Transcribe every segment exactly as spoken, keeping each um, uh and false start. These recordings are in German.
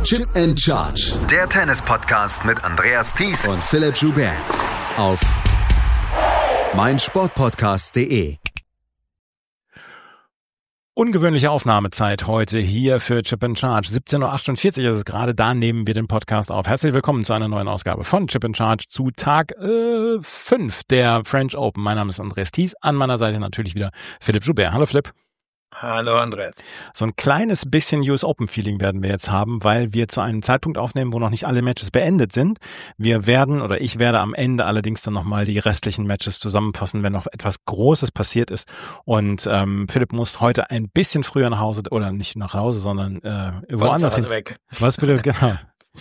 Chip and Charge. Der Tennis-Podcast mit Andreas Thies und Philipp Joubert. Auf meinsportpodcast punkt de. Ungewöhnliche Aufnahmezeit heute hier für Chip and Charge. siebzehn Uhr achtundvierzig ist es gerade, da nehmen wir den Podcast auf. Herzlich willkommen zu einer neuen Ausgabe von Chip and Charge zu Tag äh, fünf der French Open. Mein Name ist Andreas Thies, an meiner Seite natürlich wieder Philipp Joubert. Hallo Philipp. Hallo Andreas. So ein kleines bisschen U S Open Feeling werden wir jetzt haben, weil wir zu einem Zeitpunkt aufnehmen, wo noch nicht alle Matches beendet sind. Wir werden, oder ich werde am Ende allerdings dann nochmal die restlichen Matches zusammenfassen, wenn noch etwas Großes passiert ist. Und ähm, Philipp muss heute ein bisschen früher nach Hause, oder nicht nach Hause, sondern äh, woanders hin. Von zu Hause weg. Was bitte? Genau.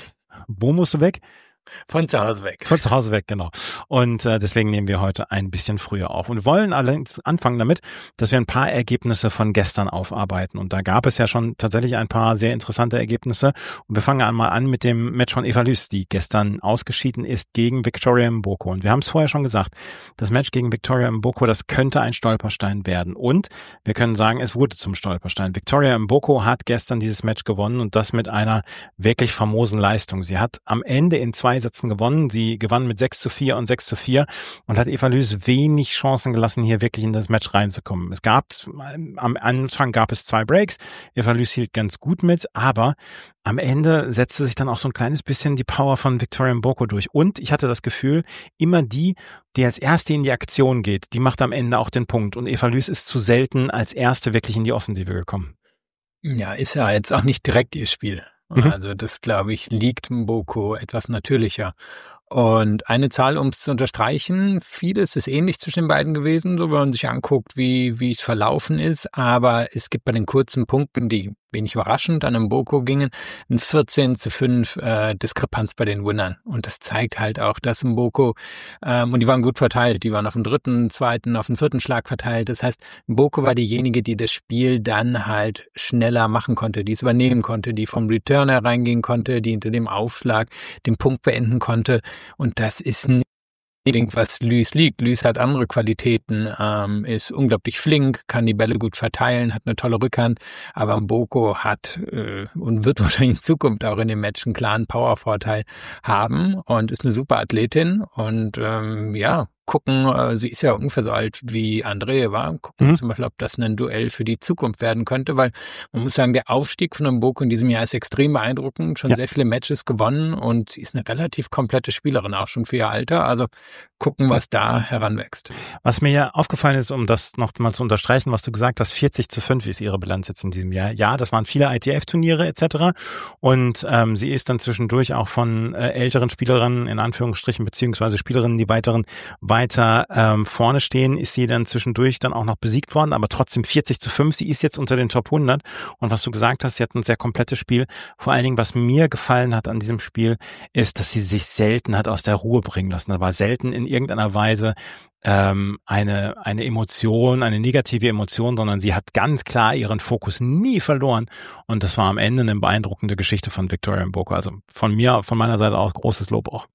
Wo musst du weg? Von zu Hause weg. Von zu Hause weg, genau. Und äh, deswegen nehmen wir heute ein bisschen früher auf. Und wir wollen allerdings anfangen damit, dass wir ein paar Ergebnisse von gestern aufarbeiten. Und da gab es ja schon tatsächlich ein paar sehr interessante Ergebnisse. Und wir fangen einmal an mit dem Match von Eva Lys, die gestern ausgeschieden ist gegen Victoria Mboko. Und wir haben es vorher schon gesagt, das Match gegen Victoria Mboko, das könnte ein Stolperstein werden. Und wir können sagen, es wurde zum Stolperstein. Victoria Mboko hat gestern dieses Match gewonnen und das mit einer wirklich famosen Leistung. Sie hat am Ende in zwei Sätzen gewonnen. Sie gewann mit sechs zu vier und sechs zu vier und hat Eva Lys wenig Chancen gelassen, hier wirklich in das Match reinzukommen. Es gab, am Anfang gab es zwei Breaks. Eva Lys hielt ganz gut mit, aber am Ende setzte sich dann auch so ein kleines bisschen die Power von Victoria Mboko durch. Und ich hatte das Gefühl, immer die, die als Erste in die Aktion geht, die macht am Ende auch den Punkt. Und Eva Lys ist zu selten als Erste wirklich in die Offensive gekommen. Ja, ist ja jetzt auch nicht direkt ihr Spiel. Mhm. Also das, glaube ich, liegt Mboko etwas natürlicher. Und eine Zahl, um es zu unterstreichen, vieles ist ähnlich zwischen den beiden gewesen, so wenn man sich anguckt, wie wie es verlaufen ist. Aber es gibt bei den kurzen Punkten, die wenig überraschend an Mboko gingen, ein vierzehn zu fünf äh, Diskrepanz bei den Winnern. Und das zeigt halt auch, dass Mboko, ähm, und die waren gut verteilt, die waren auf dem dritten, zweiten, auf dem vierten Schlag verteilt. Das heißt, Mboko war diejenige, die das Spiel dann halt schneller machen konnte, die es übernehmen konnte, die vom Return hereingehen konnte, die hinter dem Aufschlag den Punkt beenden konnte. Und das ist nicht was Lys liegt. Lys hat andere Qualitäten, ähm, ist unglaublich flink, kann die Bälle gut verteilen, hat eine tolle Rückhand, aber Mboko hat äh, und wird wahrscheinlich in Zukunft auch in dem Match einen klaren Powervorteil haben und ist eine super Athletin und ähm, ja, gucken, äh, sie ist ja ungefähr so alt wie Andrea war, gucken Mhm. zum Beispiel, ob das ein Duell für die Zukunft werden könnte, weil man muss sagen, der Aufstieg von Mboko in diesem Jahr ist extrem beeindruckend, schon Ja. sehr viele Matches gewonnen und sie ist eine relativ komplette Spielerin, auch schon für ihr Alter, also gucken, was da heranwächst. Was mir ja aufgefallen ist, um das noch mal zu unterstreichen, was du gesagt hast, vierzig zu fünf ist ihre Bilanz jetzt in diesem Jahr. Ja, das waren viele I T F-Turniere et cetera. Und ähm, sie ist dann zwischendurch auch von äh, älteren Spielerinnen, in Anführungsstrichen, beziehungsweise Spielerinnen, die weiteren weiter ähm, vorne stehen, ist sie dann zwischendurch dann auch noch besiegt worden, aber trotzdem vierzig zu fünf. Sie ist jetzt unter den Top hundert. Und was du gesagt hast, sie hat ein sehr komplettes Spiel. Vor allen Dingen, was mir gefallen hat an diesem Spiel, ist, dass sie sich selten hat aus der Ruhe bringen lassen. Da war selten in irgendeiner Weise ähm, eine eine Emotion, eine negative Emotion, sondern sie hat ganz klar ihren Fokus nie verloren. Und das war am Ende eine beeindruckende Geschichte von Victoria Mboko. Also von mir, von meiner Seite aus großes Lob auch.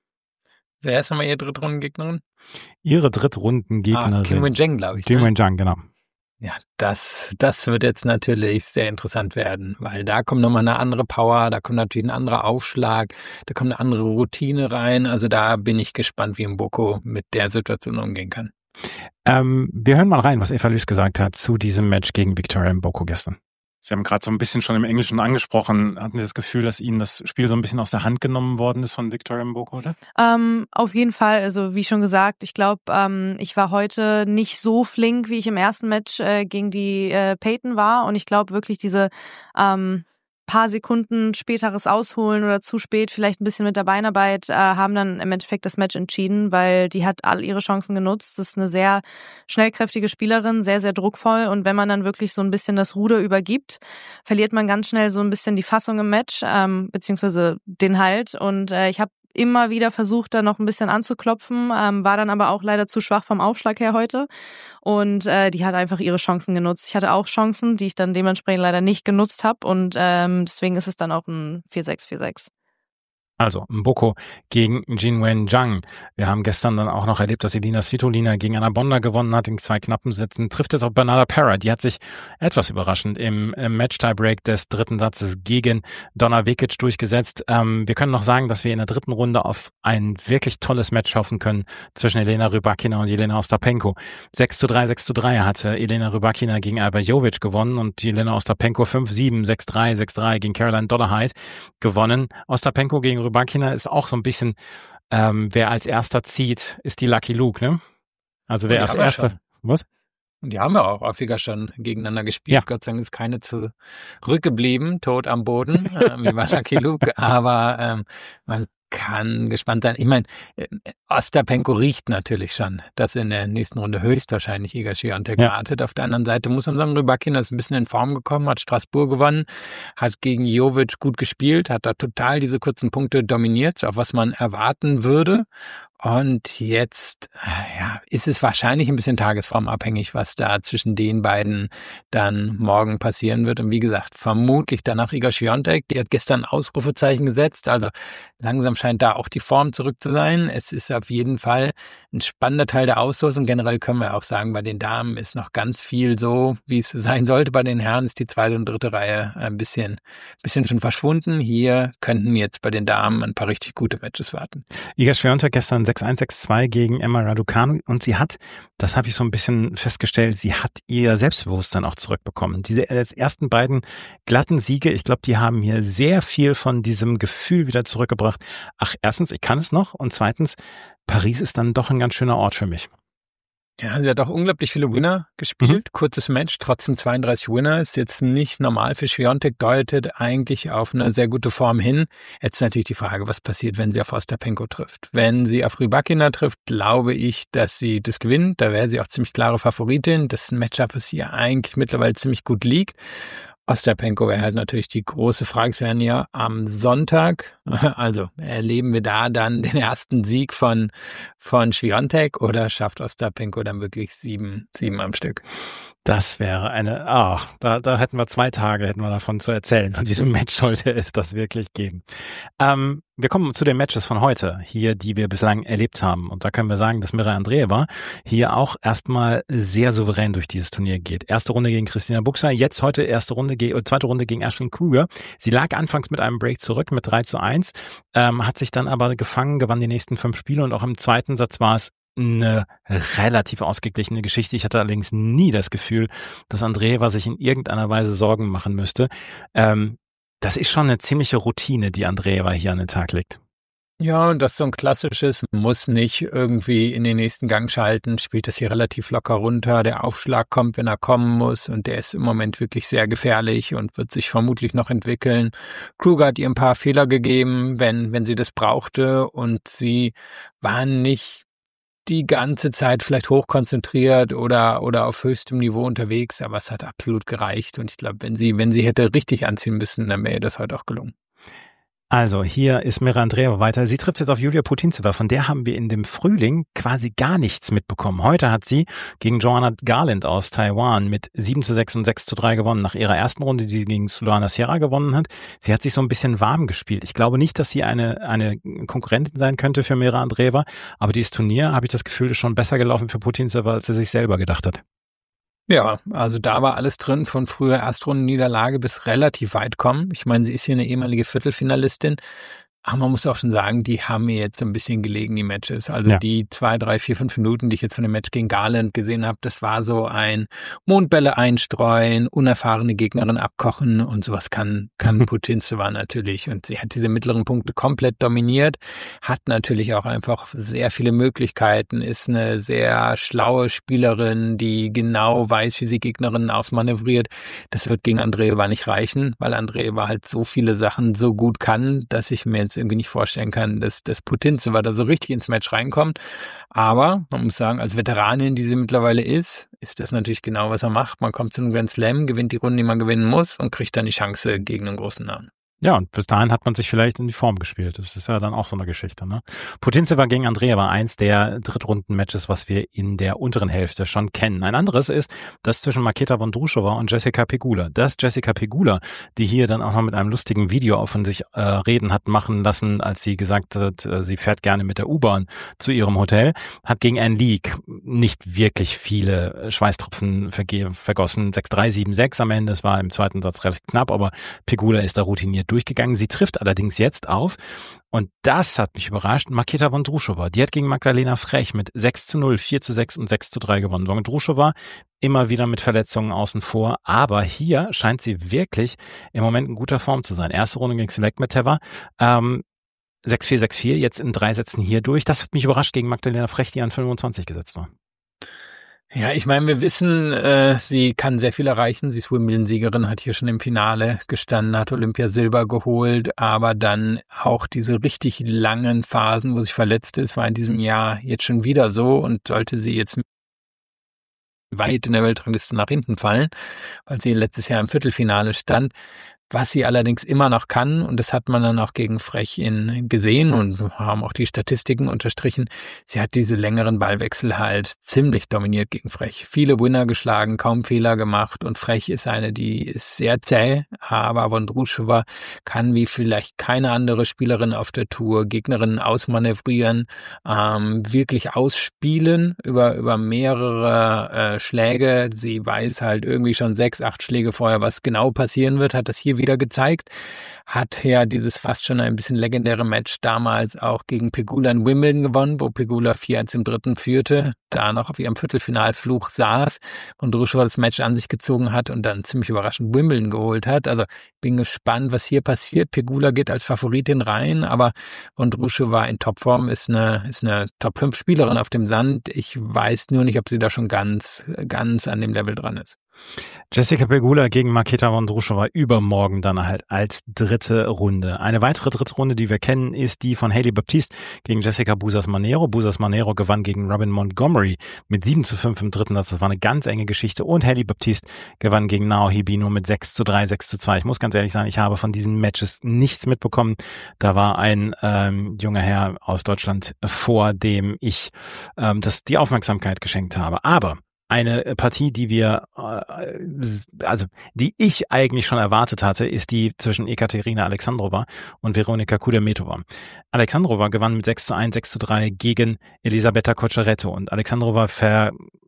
Wer ist nochmal ihre Drittrundengegnerin? Ihre Drittrundengegnerin. Ah, Kim Wen-Jeng, glaube ich. Kim Ne? Wen-Jeng, genau. Ja, das, das wird jetzt natürlich sehr interessant werden, weil da kommt nochmal eine andere Power, da kommt natürlich ein anderer Aufschlag, da kommt eine andere Routine rein. Also da bin ich gespannt, wie Mboko mit der Situation umgehen kann. Ähm, wir hören mal rein, was Eva Lys gesagt hat zu diesem Match gegen Victoria Mboko gestern. Sie haben gerade so ein bisschen schon im Englischen angesprochen. Hatten Sie das Gefühl, dass Ihnen das Spiel so ein bisschen aus der Hand genommen worden ist von Victoria Mboko, oder? Ähm, auf jeden Fall, also wie schon gesagt, ich glaube, ähm, ich war heute nicht so flink, wie ich im ersten Match äh, gegen die äh, Peyton war und ich glaube wirklich diese ähm, paar Sekunden späteres Ausholen oder zu spät, vielleicht ein bisschen mit der Beinarbeit, äh, haben dann im Endeffekt das Match entschieden, weil die hat all ihre Chancen genutzt. Das ist eine sehr schnellkräftige Spielerin, sehr, sehr druckvoll und wenn man dann wirklich so ein bisschen das Ruder übergibt, verliert man ganz schnell so ein bisschen die Fassung im Match, ähm, beziehungsweise den Halt und äh, ich habe immer wieder versucht, da noch ein bisschen anzuklopfen, ähm, war dann aber auch leider zu schwach vom Aufschlag her heute und äh, die hat einfach ihre Chancen genutzt. Ich hatte auch Chancen, die ich dann dementsprechend leider nicht genutzt habe und ähm, deswegen ist es dann auch ein vier sechs, vier sechs. Also Mboko gegen Jinwen Zhang. Wir haben gestern dann auch noch erlebt, dass Elina Svitolina gegen Anna Bonda gewonnen hat in zwei knappen Sätzen. Trifft jetzt auch Bernarda Pera. Die hat sich etwas überraschend im, im Match-Tiebreak des dritten Satzes gegen Donna Vekic durchgesetzt. Ähm, wir können noch sagen, dass wir in der dritten Runde auf ein wirklich tolles Match hoffen können zwischen Elena Rybakina und Jelena Ostapenko. sechs zu drei, sechs zu drei hatte Elena Rybakina gegen Alba Jovic gewonnen und Jelena Ostapenko fünf sieben, sechs drei, sechs drei gegen Caroline Dollarhide gewonnen. Ostapenko gegen Rybakina ist auch so ein bisschen, ähm, wer als erster zieht, ist die Lucky Luke, ne? Also wer als erster, was? Die haben ja auch häufiger schon gegeneinander gespielt. Ja. Gott sei Dank ist keine zurückgeblieben, tot am Boden, äh, wie bei Lucky Luke. Aber ähm, man kann gespannt sein. Ich meine, Ostapenko riecht natürlich schon, dass in der nächsten Runde höchstwahrscheinlich Iga Swiatek ja. wartet. Auf der anderen Seite muss man sagen, Rybakina ist ein bisschen in Form gekommen, hat Straßburg gewonnen, hat gegen Jovic gut gespielt, hat da total diese kurzen Punkte dominiert, auf was man erwarten würde. Und jetzt ja, ist es wahrscheinlich ein bisschen tagesformabhängig, was da zwischen den beiden dann morgen passieren wird. Und wie gesagt, vermutlich danach Iga Swiatek, die hat gestern Ausrufezeichen gesetzt. Also langsam scheint da auch die Form zurück zu sein. Es ist auf jeden Fall ein spannender Teil der Auslosung. Generell können wir auch sagen, bei den Damen ist noch ganz viel so, wie es sein sollte. Bei den Herren ist die zweite und dritte Reihe ein bisschen, bisschen schon verschwunden. Hier könnten jetzt bei den Damen ein paar richtig gute Matches warten. Iga Swiatek gestern sechs eins, sechs zwei gegen Emma Raducanu und sie hat, das habe ich so ein bisschen festgestellt, sie hat ihr Selbstbewusstsein auch zurückbekommen. Diese ersten beiden glatten Siege, ich glaube, die haben hier sehr viel von diesem Gefühl wieder zurückgebracht. Ach, erstens, ich kann es noch und zweitens, Paris ist dann doch ein ganz schöner Ort für mich. Ja, sie hat auch unglaublich viele Winner gespielt. Mhm. Kurzes Match, trotzdem zweiunddreißig Winner. Ist jetzt nicht normal für Swiatek, deutet eigentlich auf eine sehr gute Form hin. Jetzt natürlich die Frage, was passiert, wenn sie auf Ostapenko trifft. Wenn sie auf Rybakina trifft, glaube ich, dass sie das gewinnt. Da wäre sie auch ziemlich klare Favoritin. Das ist ein Matchup, was ihr eigentlich mittlerweile ziemlich gut liegt. Ostapenko wäre halt natürlich die große Frage. Es werden ja am Sonntag, also erleben wir da dann den ersten Sieg von, von Swiatek oder schafft Ostapenko dann wirklich sieben, sieben am Stück? Das wäre eine, ah, da, da hätten wir zwei Tage, hätten wir davon zu erzählen. Und diesem Match sollte es das wirklich geben. Ähm, wir kommen zu den Matches von heute, hier, die wir bislang erlebt haben. Und da können wir sagen, dass Mira Andreeva hier auch erstmal sehr souverän durch dieses Turnier geht. Erste Runde gegen Christina Buchser, jetzt heute erste Runde, zweite Runde gegen Ashlyn Kruger. Sie lag anfangs mit einem Break zurück mit drei zu eins, ähm, hat sich dann aber gefangen, gewann die nächsten fünf Spiele und auch im zweiten Satz war es eine relativ ausgeglichene Geschichte. Ich hatte allerdings nie das Gefühl, dass Andreeva sich in irgendeiner Weise Sorgen machen müsste. Ähm, das ist schon eine ziemliche Routine, die Andreeva hier an den Tag legt. Ja, und das ist so ein klassisches, muss nicht irgendwie in den nächsten Gang schalten, spielt das hier relativ locker runter. Der Aufschlag kommt, wenn er kommen muss und der ist im Moment wirklich sehr gefährlich und wird sich vermutlich noch entwickeln. Kruger hat ihr ein paar Fehler gegeben, wenn, wenn sie das brauchte und sie war nicht die ganze Zeit vielleicht hochkonzentriert oder oder auf höchstem Niveau unterwegs, aber es hat absolut gereicht und ich glaube, wenn sie wenn sie hätte richtig anziehen müssen, dann wäre ihr das heute auch gelungen. Also hier ist Mira Andreeva weiter. Sie trifft jetzt auf Julia Putintseva. Von der haben wir in dem Frühling quasi gar nichts mitbekommen. Heute hat sie gegen Joanna Garland aus Taiwan mit sieben zu sechs und sechs zu drei gewonnen. Nach ihrer ersten Runde, die sie gegen Luana Sierra gewonnen hat. Sie hat sich so ein bisschen warm gespielt. Ich glaube nicht, dass sie eine eine Konkurrentin sein könnte für Mira Andreeva. Aber dieses Turnier, habe ich das Gefühl, ist schon besser gelaufen für Putintseva, als sie sich selber gedacht hat. Ja, also da war alles drin, von früher Erstrundenniederlage bis relativ weit kommen. Ich meine, sie ist hier eine ehemalige Viertelfinalistin, aber man muss auch schon sagen, die haben mir jetzt so ein bisschen gelegen, die Matches. Also ja. Die zwei, drei, vier, fünf Minuten, die ich jetzt von dem Match gegen Garland gesehen habe, das war so ein Mondbälle einstreuen, unerfahrene Gegnerin abkochen und sowas kann kann Putintseva natürlich. Und sie hat diese mittleren Punkte komplett dominiert, hat natürlich auch einfach sehr viele Möglichkeiten, ist eine sehr schlaue Spielerin, die genau weiß, wie sie Gegnerinnen ausmanövriert. Das wird gegen Andreeva nicht reichen, weil Andreeva halt so viele Sachen so gut kann, dass ich mir jetzt irgendwie nicht vorstellen kann, dass das Putintseva da so richtig ins Match reinkommt. Aber man muss sagen, als Veteranin, die sie mittlerweile ist, ist das natürlich genau, was er macht. Man kommt zu einem Grand Slam, gewinnt die Runde, die man gewinnen muss und kriegt dann die Chance gegen einen großen Namen. Ja, und bis dahin hat man sich vielleicht in die Form gespielt. Das ist ja dann auch so eine Geschichte, ne? Putintseva gegen Andrea war eins der Drittrunden-Matches, was wir in der unteren Hälfte schon kennen. Ein anderes ist das zwischen Marketa Vondrushova und Jessica Pegula. Das Jessica Pegula, die hier dann auch noch mit einem lustigen Video von sich äh, reden hat machen lassen, als sie gesagt hat, äh, sie fährt gerne mit der U-Bahn zu ihrem Hotel, hat gegen Ann Leek nicht wirklich viele Schweißtropfen verge- vergossen. sechs drei, sieben sechs am Ende. Es war im zweiten Satz relativ knapp, aber Pegula ist da routiniert durchgegangen. Sie trifft allerdings jetzt auf, und das hat mich überrascht, Marketa Vondrushova. Die hat gegen Magdalena Frech mit sechs zu null, vier zu sechs und sechs zu drei gewonnen. Vondrushova immer wieder mit Verletzungen außen vor, aber hier scheint sie wirklich im Moment in guter Form zu sein. Erste Runde gegen Selekmeteva, ähm, sechs vier, sechs vier, jetzt in drei Sätzen hier durch. Das hat mich überrascht gegen Magdalena Frech, die an fünfundzwanzig gesetzt war. Ja, ich meine, wir wissen, äh, sie kann sehr viel erreichen. Sie ist Wimbledon-Siegerin, hat hier schon im Finale gestanden, hat Olympiasilber geholt, aber dann auch diese richtig langen Phasen, wo sie verletzt ist, war in diesem Jahr jetzt schon wieder so, und sollte sie jetzt weit in der Weltrangliste nach hinten fallen, weil sie letztes Jahr im Viertelfinale stand. Was sie allerdings immer noch kann, und das hat man dann auch gegen Frech in gesehen und haben auch die Statistiken unterstrichen, sie hat diese längeren Ballwechsel halt ziemlich dominiert gegen Frech. Viele Winner geschlagen, kaum Fehler gemacht, und Frech ist eine, die ist sehr zäh, aber Vondrushova kann wie vielleicht keine andere Spielerin auf der Tour Gegnerinnen ausmanövrieren, ähm, wirklich ausspielen über über mehrere äh, Schläge. Sie weiß halt irgendwie schon sechs, acht Schläge vorher, was genau passieren wird, hat das hier wieder gezeigt, hat ja dieses fast schon ein bisschen legendäre Match damals auch gegen Pegula in Wimbledon gewonnen, wo Pegula vier eins im dritten führte, da noch auf ihrem Viertelfinalfluch saß und Vondrushova das Match an sich gezogen hat und dann ziemlich überraschend Wimbledon geholt hat. Also bin gespannt, was hier passiert. Pegula geht als Favoritin rein, aber Vondrushova in Topform ist eine, ist eine Top fünf Spielerin auf dem Sand. Ich weiß nur nicht, ob sie da schon ganz, ganz an dem Level dran ist. Jessica Pegula gegen Marketa Vondrushova übermorgen dann halt als dritte Runde. Eine weitere dritte Runde, die wir kennen, ist die von Hailey Baptiste gegen Jessica Busas-Manero. Busas-Manero gewann gegen Robin Montgomery mit sieben zu fünf im dritten Satz. Das war eine ganz enge Geschichte. Und Hailey Baptiste gewann gegen Nao Hibino mit sechs zu drei, sechs zu zwei. Ich muss ganz ehrlich sagen, ich habe von diesen Matches nichts mitbekommen. Da war ein ähm, junger Herr aus Deutschland, vor dem ich ähm, das die Aufmerksamkeit geschenkt habe. Aber eine Partie, die wir, also die ich eigentlich schon erwartet hatte, ist die zwischen Ekaterina Alexandrova und Veronika Kudermetova. Alexandrova gewann mit sechs zu eins, sechs zu drei gegen Elisabetta Cocciaretto, und Alexandrova ver,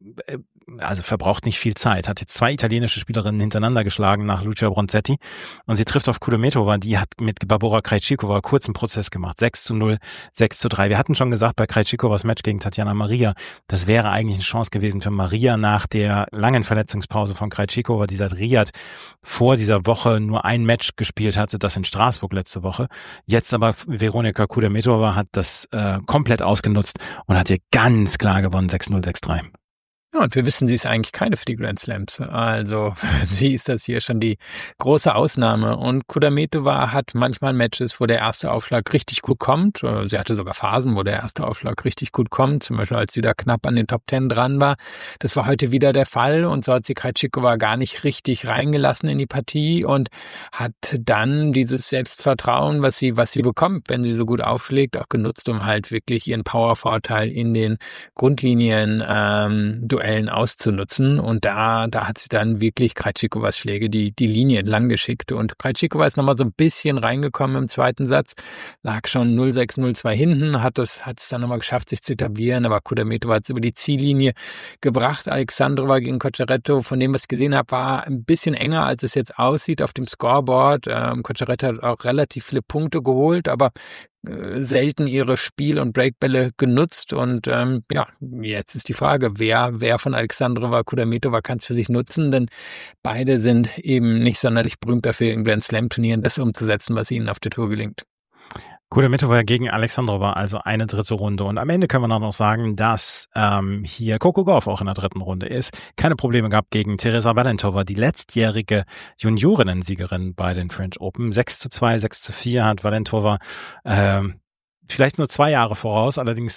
also verbraucht nicht viel Zeit, hat jetzt zwei italienische Spielerinnen hintereinander geschlagen nach Lucia Bronzetti, und sie trifft auf Kudermetova, die hat mit Barbora Krejcikova kurzen Prozess gemacht, sechs zu null, sechs zu drei. Wir hatten schon gesagt, bei Krejcikovas Match gegen Tatjana Maria, das wäre eigentlich eine Chance gewesen für Maria nach der langen Verletzungspause von Krejcikova, die seit Riyadh vor dieser Woche nur ein Match gespielt hatte, das in Straßburg letzte Woche. Jetzt aber Veronika Kudermetova hat das äh, komplett ausgenutzt und hat hier ganz klar gewonnen, sechs null, sechs drei. Ja, und wir wissen, sie ist eigentlich keine für die Grand Slams. Also sie ist das hier schon die große Ausnahme. Und Kudermetova hat manchmal Matches, wo der erste Aufschlag richtig gut kommt. Sie hatte sogar Phasen, wo der erste Aufschlag richtig gut kommt. Zum Beispiel, als sie da knapp an den Top Ten dran war. Das war heute wieder der Fall. Und so hat sie Krejcikova gar nicht richtig reingelassen in die Partie und hat dann dieses Selbstvertrauen, was sie, was sie bekommt, wenn sie so gut aufschlägt, auch genutzt, um halt wirklich ihren Powervorteil in den Grundlinien ähm, Duellen auszunutzen, und da da hat sie dann wirklich Krejcikovas Schläge die die Linie entlang geschickt, und Krejcikova ist nochmal so ein bisschen reingekommen im zweiten Satz, lag schon null sechs, null zwei hinten, hat es hat es dann nochmal geschafft, sich zu etablieren, aber Kudermetova hat es über die Ziellinie gebracht. Alexandrova gegen Cocciaretto, von dem, was ich gesehen habe, war ein bisschen enger, als es jetzt aussieht auf dem Scoreboard. Ähm, Cocciaretto hat auch relativ viele Punkte geholt, aber selten ihre Spiel- und Breakbälle genutzt, und ähm, ja, jetzt ist die Frage, wer wer von Alexandrova, Kudermetova kann es für sich nutzen, denn beide sind eben nicht sonderlich berühmt dafür, in Grand Slam Turnieren das umzusetzen, was ihnen auf der Tour gelingt. Kudermetova gegen Alexandrova, also eine dritte Runde. Und am Ende können wir noch sagen, dass ähm, hier Coco Gauff auch in der dritten Runde ist. Keine Probleme gehabt gegen Teresa Valentova, die letztjährige Juniorinnen-Siegerin bei den French Open. sechs zu zwei, sechs zu vier hat Valentova ähm, vielleicht nur zwei Jahre voraus, allerdings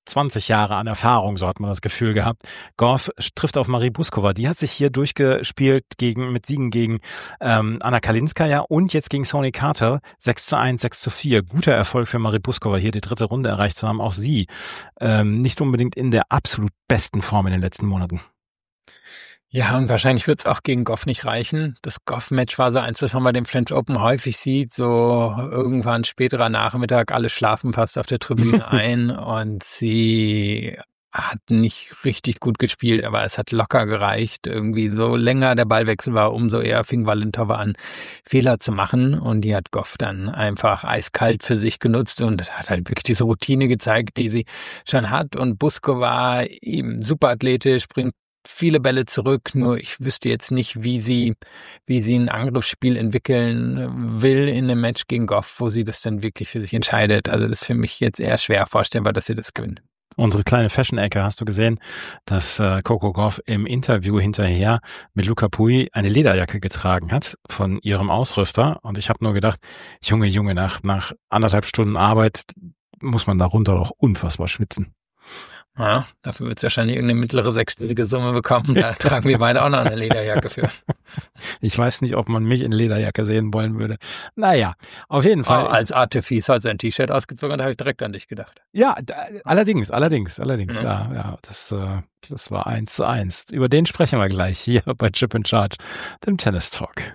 zwanzig Jahre an Erfahrung, so hat man das Gefühl gehabt. Gauff trifft auf Marie Buskova. Die hat sich hier durchgespielt gegen, mit Siegen gegen ähm, Anna Kalinskaya und jetzt gegen Sony Carter. sechs zu eins, sechs zu vier. Guter Erfolg für Marie Buskova, hier die dritte Runde erreicht zu haben. Auch sie ähm, nicht unbedingt in der absolut besten Form in den letzten Monaten. Ja, und wahrscheinlich wird es auch gegen Gauff nicht reichen. Das Gauff-Match war so eins, was man bei dem French Open häufig sieht, so irgendwann späterer Nachmittag, alle schlafen fast auf der Tribüne ein und sie hat nicht richtig gut gespielt, aber es hat locker gereicht. Irgendwie so länger der Ballwechsel war, umso eher fing Valentova an, Fehler zu machen und die hat Gauff dann einfach eiskalt für sich genutzt und hat halt wirklich diese Routine gezeigt, die sie schon hat und Buskova eben super athletisch, bringt viele Bälle zurück, nur ich wüsste jetzt nicht, wie sie, wie sie ein Angriffsspiel entwickeln will in einem Match gegen Gauff, wo sie das dann wirklich für sich entscheidet. Also das ist für mich jetzt eher schwer vorstellbar, dass sie das gewinnt. Unsere kleine Fashion-Ecke, hast du gesehen, dass äh, Coco Gauff im Interview hinterher mit Luca Pouille eine Lederjacke getragen hat von ihrem Ausrüster und ich habe nur gedacht, Junge, Junge, nach, nach anderthalb Stunden Arbeit muss man darunter doch unfassbar schwitzen. Ja, dafür wird es wahrscheinlich irgendeine mittlere sechsstellige Summe bekommen. Da tragen wir beide auch noch eine Lederjacke für. Ich weiß nicht, ob man mich in Lederjacke sehen wollen würde. Naja, auf jeden Fall. Oh, als Artifice hat sein T-Shirt ausgezogen, da habe ich direkt an dich gedacht. Ja, da, allerdings, allerdings, allerdings. Ja, ja, ja das, äh, das war eins zu eins. Über den sprechen wir gleich hier bei Chip and Charge, dem Tennis Talk.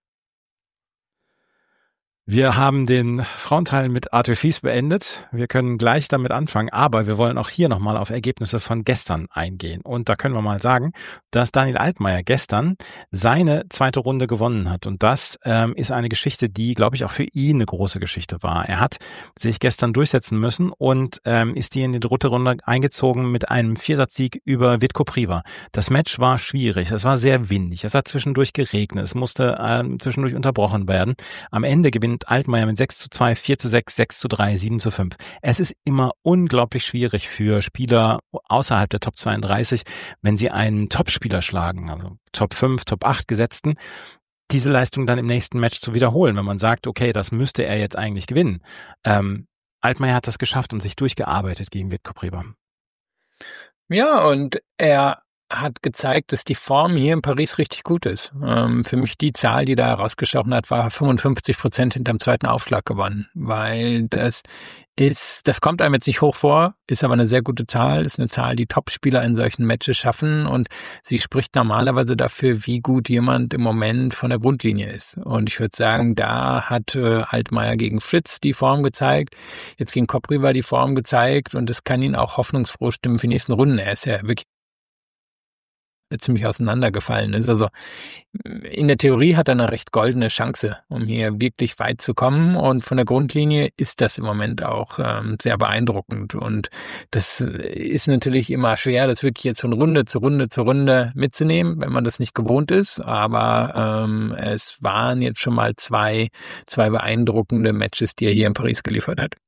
Wir haben den Frauenteil mit Arthur Fies beendet. Wir können gleich damit anfangen, aber wir wollen auch hier nochmal auf Ergebnisse von gestern eingehen. Und da können wir mal sagen, dass Daniel Altmaier gestern seine zweite Runde gewonnen hat. Und das ähm, ist eine Geschichte, die, glaube ich, auch für ihn eine große Geschichte war. Er hat sich gestern durchsetzen müssen und ähm, ist hier in die dritte Runde eingezogen mit einem Viersatzsieg über Vitko Priva. Das Match war schwierig, es war sehr windig, es hat zwischendurch geregnet, es musste ähm, zwischendurch unterbrochen werden. Am Ende gewinnt Altmaier mit sechs zu zwei, vier zu sechs, sechs zu drei, sieben zu fünf. Es ist immer unglaublich schwierig für Spieler außerhalb der Top zweiunddreißig, wenn sie einen Top-Spieler schlagen, also Top fünf, Top acht Gesetzten, diese Leistung dann im nächsten Match zu wiederholen, wenn man sagt, okay, das müsste er jetzt eigentlich gewinnen. Ähm, Altmaier hat das geschafft und sich durchgearbeitet gegen Vitko Priva. Ja, und er hat gezeigt, dass die Form hier in Paris richtig gut ist. Ähm, für mich die Zahl, die da herausgestochen hat, war fünfundfünfzig Prozent hinterm zweiten Aufschlag gewonnen, weil das ist, das kommt einem jetzt nicht hoch vor, ist aber eine sehr gute Zahl, ist eine Zahl, die Topspieler in solchen Matches schaffen und sie spricht normalerweise dafür, wie gut jemand im Moment von der Grundlinie ist. Und ich würde sagen, da hat äh, Altmaier gegen Fritz die Form gezeigt, jetzt gegen Kopriva die Form gezeigt und das kann ihn auch hoffnungsfroh stimmen für die nächsten Runden. Er ist ja wirklich ziemlich auseinandergefallen ist. Also in der Theorie hat er eine recht goldene Chance, um hier wirklich weit zu kommen und von der Grundlinie ist das im Moment auch ähm, sehr beeindruckend und das ist natürlich immer schwer, das wirklich jetzt von Runde zu Runde zu Runde mitzunehmen, wenn man das nicht gewohnt ist, aber ähm, es waren jetzt schon mal zwei, zwei beeindruckende Matches, die er hier in Paris geliefert hat.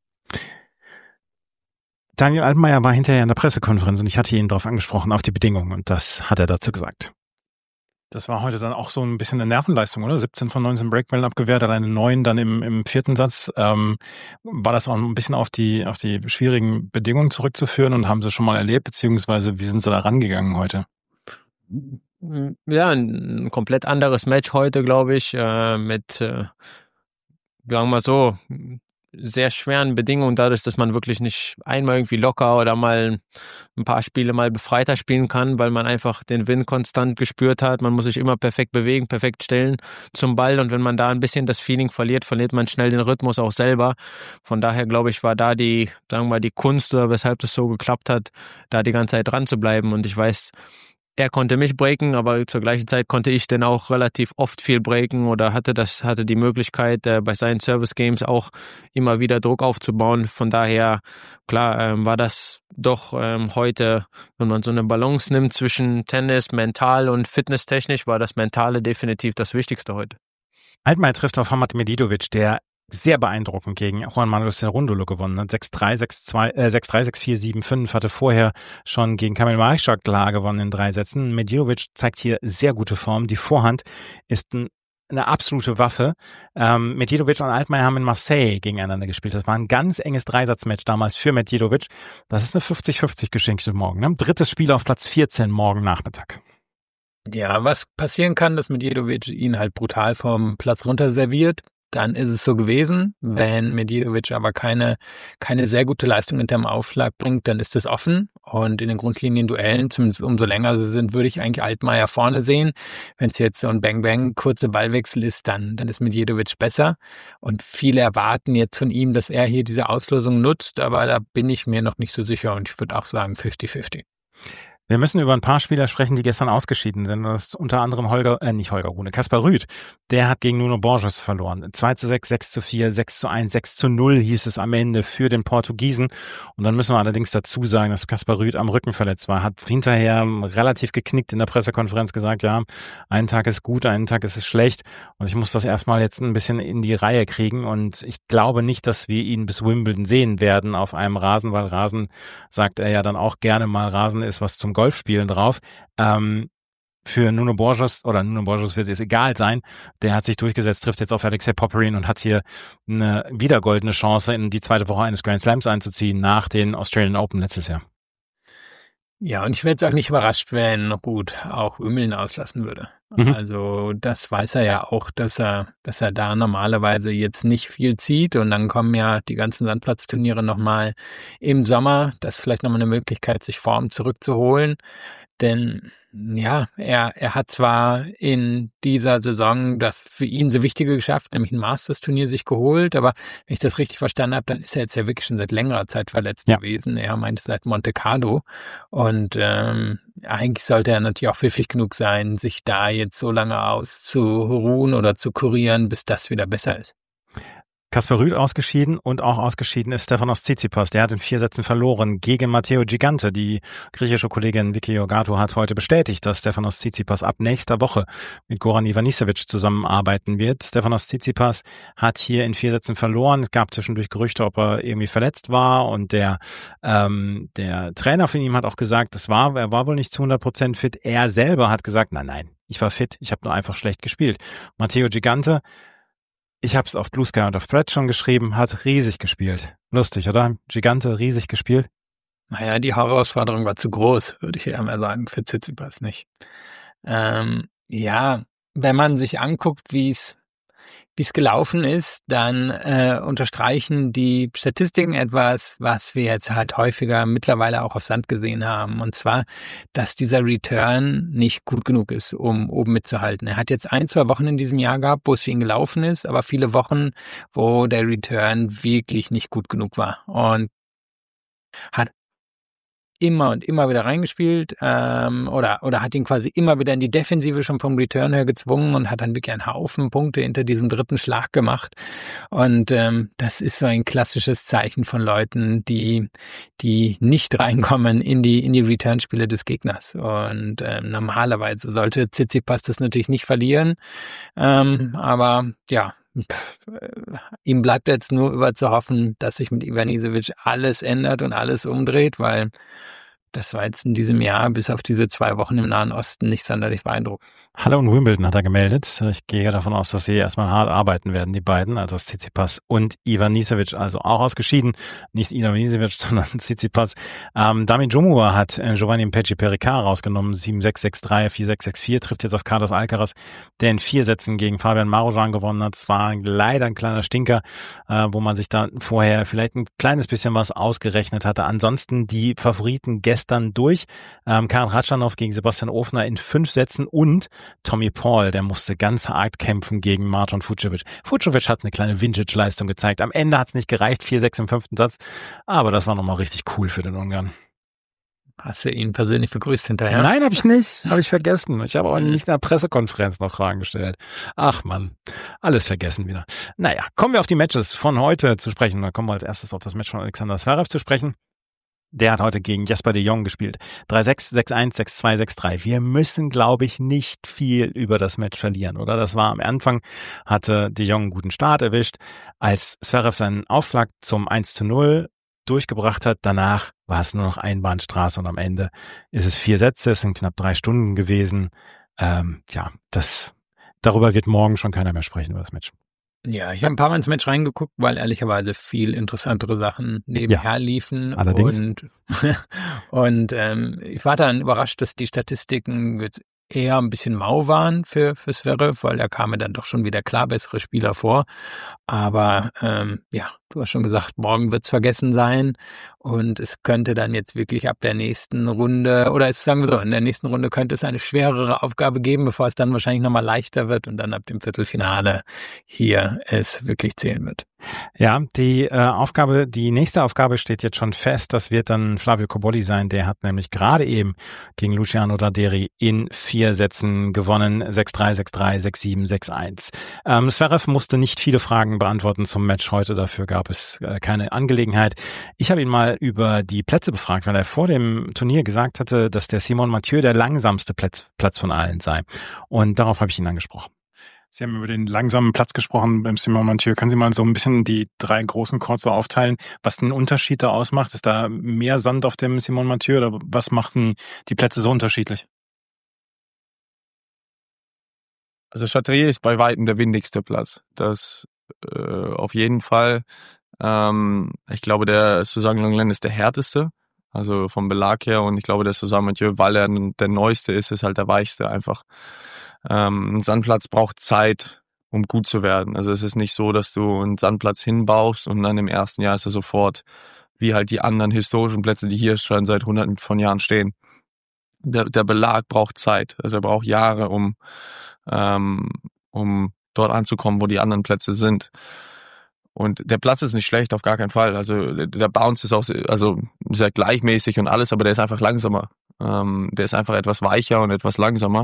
Daniel Altmaier war hinterher in der Pressekonferenz und ich hatte ihn darauf angesprochen, auf die Bedingungen und das hat er dazu gesagt. Das war heute dann auch so ein bisschen eine Nervenleistung, oder? siebzehn von neunzehn Breakbällen abgewehrt, alleine neun dann im, im vierten Satz. Ähm, war das auch ein bisschen auf die, auf die schwierigen Bedingungen zurückzuführen und haben sie schon mal erlebt, beziehungsweise wie sind sie da rangegangen heute? Ja, ein komplett anderes Match heute, glaube ich, äh, mit, äh, sagen wir mal so, sehr schweren Bedingungen, dadurch, dass man wirklich nicht einmal irgendwie locker oder mal ein paar Spiele mal befreiter spielen kann, weil man einfach den Wind konstant gespürt hat. Man muss sich immer perfekt bewegen, perfekt stellen zum Ball und wenn man da ein bisschen das Feeling verliert, verliert man schnell den Rhythmus auch selber. Von daher, glaube ich, war da die, sagen wir mal, die Kunst oder weshalb das so geklappt hat, da die ganze Zeit dran zu bleiben und ich weiß, er konnte mich breaken, aber zur gleichen Zeit konnte ich dann auch relativ oft viel breaken oder hatte das hatte die Möglichkeit, äh, bei seinen Service Games auch immer wieder Druck aufzubauen. Von daher, klar, ähm, war das doch ähm, heute, wenn man so eine Balance nimmt zwischen Tennis, mental und fitnesstechnisch, war das Mentale definitiv das Wichtigste heute. Altmaier trifft auf Hamad Medidovic, der sehr beeindruckend gegen Juan Manuel Cerúndolo gewonnen hat. sechs drei, sechs zwei, äh, sechs drei, sechs vier, sieben fünf, hatte vorher schon gegen Kamil Marisha klar gewonnen in drei Sätzen. Medidovic zeigt hier sehr gute Form. Die Vorhand ist ein eine absolute Waffe. Ähm, Medjedovic und Altmaier haben in Marseille gegeneinander gespielt. Das war ein ganz enges Dreisatzmatch damals für Medjedovic. Das ist eine fünfzig fünfzig Geschichte morgen. Ne? Drittes Spiel auf Platz vierzehn morgen Nachmittag. Ja, was passieren kann, dass Medjedovic ihn halt brutal vom Platz runter serviert. Dann ist es so gewesen. Wenn Medjedovic aber keine keine sehr gute Leistung hinterm Aufschlag bringt, dann ist es offen. Und in den Grundlinien-Duellen, zumindest umso länger sie sind, würde ich eigentlich Altmaier vorne sehen. Wenn es jetzt so ein Bang-Bang, kurzer Ballwechsel ist, dann dann ist Medjedovic besser. Und viele erwarten jetzt von ihm, dass er hier diese Auslosung nutzt, aber da bin ich mir noch nicht so sicher und ich würde auch sagen fünfzig fünfzig. Wir müssen über ein paar Spieler sprechen, die gestern ausgeschieden sind. Das ist unter anderem Holger, äh, nicht Holger Rune, Kaspar Rüth. Der hat gegen Nuno Borges verloren. zwei zu sechs, sechs zu vier, sechs zu eins, sechs zu null hieß es am Ende für den Portugiesen. Und dann müssen wir allerdings dazu sagen, dass Kaspar Rüth am Rücken verletzt war. Hat hinterher relativ geknickt in der Pressekonferenz gesagt, ja, einen Tag ist gut, einen Tag ist es schlecht. Und ich muss das erstmal jetzt ein bisschen in die Reihe kriegen. Und ich glaube nicht, dass wir ihn bis Wimbledon sehen werden auf einem Rasen, weil Rasen, sagt er ja dann auch gerne mal, Rasen ist was zum Golfspielen drauf. Ähm, für Nuno Borges, oder Nuno Borges wird es egal sein, der hat sich durchgesetzt, trifft jetzt auf Alexei Popyrin und hat hier eine wieder goldene Chance, in die zweite Woche eines Grand Slams einzuziehen, nach den Australian Open letztes Jahr. Ja, und ich wäre jetzt auch nicht überrascht, wenn Ruth auch Wimbledon auslassen würde. Mhm. Also das weiß er ja auch, dass er, dass er da normalerweise jetzt nicht viel zieht und dann kommen ja die ganzen Sandplatzturniere nochmal im Sommer. Das ist vielleicht nochmal eine Möglichkeit, sich Form zurückzuholen. Denn ja, er er hat zwar in dieser Saison das für ihn so Wichtige geschafft, nämlich ein Masters-Turnier sich geholt, aber wenn ich das richtig verstanden habe, dann ist er jetzt ja wirklich schon seit längerer Zeit verletzt ja. gewesen. Er meinte seit Monte Carlo und ähm, eigentlich sollte er natürlich auch pfiffig genug sein, sich da jetzt so lange auszuruhen oder zu kurieren, bis das wieder besser ist. Kaspar Rüth ausgeschieden und auch ausgeschieden ist Stefanos Tsitsipas. Der hat in vier Sätzen verloren gegen Matteo Gigante. Die griechische Kollegin Vicky Yorgato hat heute bestätigt, dass Stefanos Tsitsipas ab nächster Woche mit Goran Ivanisevic zusammenarbeiten wird. Stefanos Tsitsipas hat hier in vier Sätzen verloren. Es gab zwischendurch Gerüchte, ob er irgendwie verletzt war und der ähm, der Trainer von ihm hat auch gesagt, das war, er war wohl nicht zu hundert Prozent fit. Er selber hat gesagt, nein, nein, ich war fit, ich habe nur einfach schlecht gespielt. Matteo Gigante, ich habe es auf Blue Sky und auf Threads schon geschrieben, hat riesig gespielt. Lustig, oder? Gigante, riesig gespielt. Naja, die Herausforderung war zu groß, würde ich eher mal sagen, für Tsitsipas nicht. Ähm, ja, wenn man sich anguckt, wie es wie es gelaufen ist, dann äh, unterstreichen die Statistiken etwas, was wir jetzt halt häufiger mittlerweile auch auf Sand gesehen haben. Und zwar, dass dieser Return nicht gut genug ist, um oben mitzuhalten. Er hat jetzt ein, zwei Wochen in diesem Jahr gehabt, wo es für ihn gelaufen ist, aber viele Wochen, wo der Return wirklich nicht gut genug war. Und hat immer und immer wieder reingespielt ähm, oder oder hat ihn quasi immer wieder in die Defensive schon vom Return her gezwungen und hat dann wirklich einen Haufen Punkte hinter diesem dritten Schlag gemacht. Und ähm, das ist so ein klassisches Zeichen von Leuten, die die nicht reinkommen in die in die Return-Spiele des Gegners. Und ähm, normalerweise sollte Tsitsipas das natürlich nicht verlieren. Ähm, aber ja, Pff, ihm bleibt jetzt nur über zu hoffen, dass sich mit Ivanisevic alles ändert und alles umdreht, weil das war jetzt in diesem Jahr bis auf diese zwei Wochen im Nahen Osten nicht sonderlich beeindruckend. Halle und Wimbledon hat er gemeldet. Ich gehe davon aus, dass sie erstmal hart arbeiten werden, die beiden, also Tsitsipas und Ivanisevic, also auch ausgeschieden. Nicht Ivanisevic, sondern Tsitsipas. Ähm, Dami Djomua hat äh, Giovanni Mpeci Pericard rausgenommen, sieben sechs, sechs drei, vier sechs, sechs vier, trifft jetzt auf Carlos Alcaraz, der in vier Sätzen gegen Fabian Marozsan gewonnen hat. Es war leider ein kleiner Stinker, äh, wo man sich da vorher vielleicht ein kleines bisschen was ausgerechnet hatte. Ansonsten die Favoriten gestern durch. Ähm, Karen Khachanov gegen Sebastian Ofner in fünf Sätzen und Tommy Paul, der musste ganz hart kämpfen gegen Marton Fucsovics. Fucsovics hat eine kleine Vintage-Leistung gezeigt. Am Ende hat es nicht gereicht, vier sechs im fünften Satz, aber das war nochmal richtig cool für den Ungarn. Hast du ihn persönlich begrüßt hinterher? Nein, habe ich nicht. Habe ich vergessen. Ich habe auch nicht in der Pressekonferenz noch Fragen gestellt. Ach Mann, alles vergessen wieder. Naja, kommen wir auf die Matches von heute zu sprechen. Da kommen wir als erstes auf das Match von Alexander Zverev zu sprechen. Der hat heute gegen Jesper de Jong gespielt. drei sechs, sechs eins, sechs zwei, sechs drei. Wir müssen, glaube ich, nicht viel über das Match verlieren, oder? Das war am Anfang, hatte de Jong einen guten Start erwischt. Als Zverev seinen Aufschlag zum eins zu null durchgebracht hat, danach war es nur noch Einbahnstraße und am Ende ist es vier Sätze, es sind knapp drei Stunden gewesen. Ähm, ja, das darüber wird morgen schon keiner mehr sprechen, über das Match. Ja, ich habe ein paar Mal ins Match reingeguckt, weil ehrlicherweise viel interessantere Sachen nebenher Ja, liefen. allerdings. Und, und ähm, ich war dann überrascht, dass die Statistiken jetzt eher ein bisschen mau waren für, für Zverev, weil er kam mir dann doch schon wieder klar bessere Spieler vor. Aber ähm, ja, du hast schon gesagt, morgen wird's vergessen sein. Und es könnte dann jetzt wirklich ab der nächsten Runde, oder es, sagen wir so, in der nächsten Runde könnte es eine schwerere Aufgabe geben, bevor es dann wahrscheinlich nochmal leichter wird und dann ab dem Viertelfinale hier es wirklich zählen wird. Ja, die äh, Aufgabe, die nächste Aufgabe steht jetzt schon fest. Das wird dann Flavio Cobolli sein. Der hat nämlich gerade eben gegen Luciano Darderi in vier Sätzen gewonnen. sechs drei, sechs drei, sechs sieben, sechs eins. Ähm, Zverev musste nicht viele Fragen beantworten zum Match heute. Dafür gab es äh, keine Angelegenheit. Ich habe ihn mal über die Plätze befragt, weil er vor dem Turnier gesagt hatte, dass der Simon Mathieu der langsamste Platz, Platz von allen sei. Und darauf habe ich ihn angesprochen. Sie haben über den langsamen Platz gesprochen beim Simon Mathieu. Können Sie mal so ein bisschen die drei großen Courts so aufteilen, was den Unterschied da ausmacht? Ist da mehr Sand auf dem Simon Mathieu oder was machen die Plätze so unterschiedlich? Also Chatrier ist bei weitem der windigste Platz. Das äh, auf jeden Fall. Ähm, ich glaube, der Susan-Lenglen ist der härteste, also vom Belag her. Und ich glaube, der Simon Mathieu, weil er der neueste ist, ist halt der weichste einfach. Ähm, ein Sandplatz braucht Zeit, um gut zu werden. Also es ist nicht so, dass du einen Sandplatz hinbaust und dann im ersten Jahr ist er sofort wie halt die anderen historischen Plätze, die hier schon seit hunderten von Jahren stehen. Der, der Belag braucht Zeit. Also er braucht Jahre, um, ähm, um dort anzukommen, wo die anderen Plätze sind. Und der Platz ist nicht schlecht, auf gar keinen Fall. Also der Bounce ist auch sehr, also sehr gleichmäßig und alles, aber der ist einfach langsamer. Ähm, der ist einfach etwas weicher und etwas langsamer.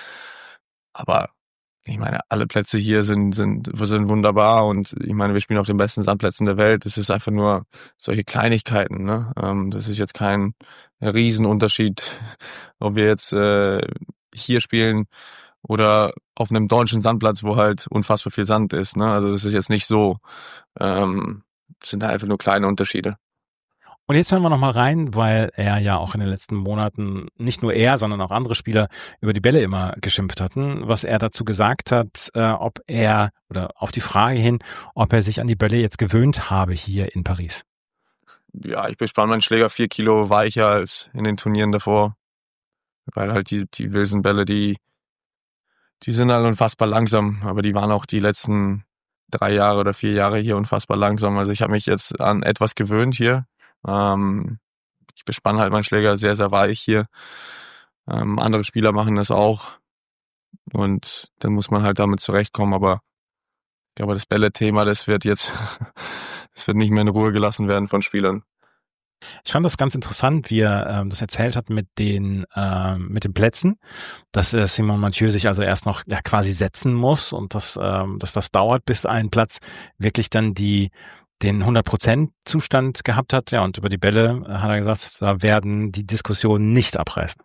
Aber ich meine, alle Plätze hier sind, sind, sind wunderbar und ich meine, wir spielen auf den besten Sandplätzen der Welt. Es ist einfach nur solche Kleinigkeiten, ne? Ähm, das ist jetzt kein Riesenunterschied, ob wir jetzt äh, hier spielen oder auf einem deutschen Sandplatz, wo halt unfassbar viel Sand ist, ne? Also das ist jetzt nicht so, ähm, das sind einfach nur kleine Unterschiede. Und jetzt hören wir nochmal rein, weil er ja auch in den letzten Monaten, nicht nur er, sondern auch andere Spieler über die Bälle immer geschimpft hatten, was er dazu gesagt hat, äh, ob er, oder auf die Frage hin, ob er sich an die Bälle jetzt gewöhnt habe hier in Paris. Ja, ich bespanne meinen Schläger vier Kilo weicher als in den Turnieren davor, weil halt die, die wilden Bälle, die, die sind halt unfassbar langsam, aber die waren auch die letzten drei Jahre oder vier Jahre hier unfassbar langsam. Also ich habe mich jetzt an etwas gewöhnt hier. Ähm, ich bespanne halt meinen Schläger sehr, sehr weich hier. Ähm, andere Spieler machen das auch. Und dann muss man halt damit zurechtkommen. Aber ich glaube, das Bälle-Thema, das wird jetzt, das wird nicht mehr in Ruhe gelassen werden von Spielern. Ich fand das ganz interessant, wie er ähm, das erzählt hat mit den äh, mit den Plätzen, dass äh, Simon Mathieu sich also erst noch ja quasi setzen muss und dass, ähm, dass das dauert, bis ein Platz wirklich dann die den hundert Prozent Zustand gehabt hat. Ja, und über die Bälle äh, hat er gesagt, da werden die Diskussionen nicht abreißen.